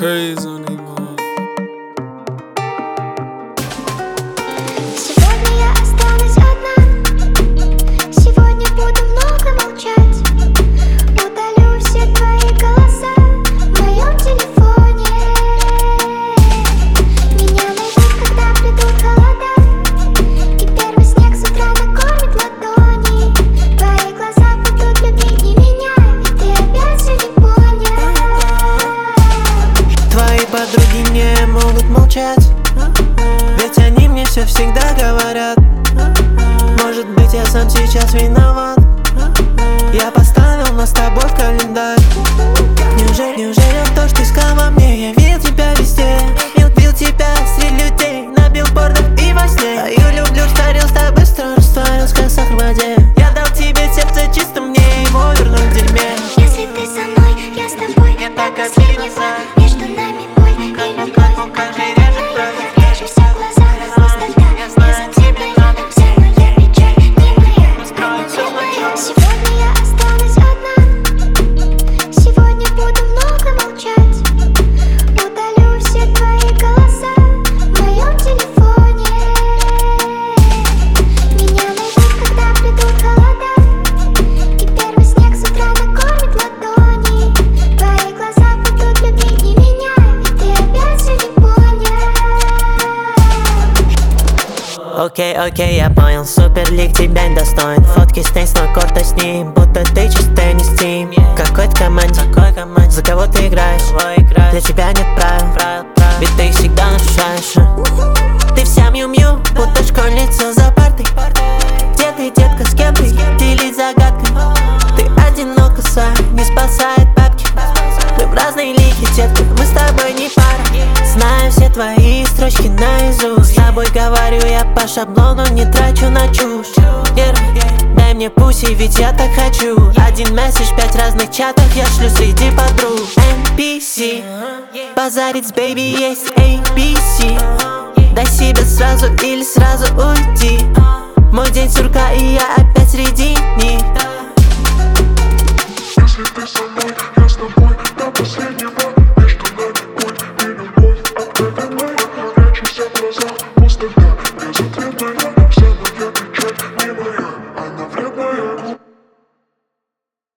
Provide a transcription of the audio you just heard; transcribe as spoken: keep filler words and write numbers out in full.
crazy on these motherfuckers. Сегодня я останусь одна. Сегодня буду много молчать. Удалю все твои голоса в моем телефоне. Меня найдут, когда придут холода, и первый снег с утра накормит ладони. Твои глаза будут любить не меня, ведь ты опять все не понял. Твои подруги не могут молчать, ведь они мне все всегда говорят. Может быть, я сам сейчас виноват. Я поставил нас с тобой в календарь. Неужели, неужели то, что искал во мне? Я видел тебя везде, видел, видел тебя среди людей, на билбордах и во сне. Твою люблю растворился быстро, растворился как сахар в воде. Я дал тебе сердце чисто, мне его вернуть в дерьме. Если ты со мной, я с тобой. Я так последний обиделся. Между нами боль и любовь. Как же режет кровь. Я вижу все в глазах, пустота. Я за тебя рядом, вся моя печаль не моя, не моя. Сегодня я останусь одна. Сегодня буду много молчать. Удалю все твои голоса в моем телефоне. Меня найдут, когда придут холода, и первый снег с утра накормит ладони. Твои глаза будут любить не меня, ведь ты опять все не понял. Окей, окей, я понял, суперлик тебя не достоин. Фотки с теннисного корта с ним, будто ты чистый не Steam. Какой-то команде, за кого ты играешь? Для тебя нет правил, ведь ты их всегда нарушаешь. Ты вся мью-мью, будто школьница за партой. Где ты, детка, с кем ты? Делись загадкой. Ты одинокая, не спасает бабки. Мы в разные лиги, детка, мы с тобой не пара. Знаю все твои строчки наизусть. С тобой говорю я по шаблону, не трачу на чушь. Вера, дай мне пуси, ведь я так хочу. Один месседж, пять разных чатов я шлю среди подруг. эн пи си, базарить с бэйби есть эй би си. Дай себе сразу или сразу уйди. Мой день сурка и я опять среди них. Если ты со мной,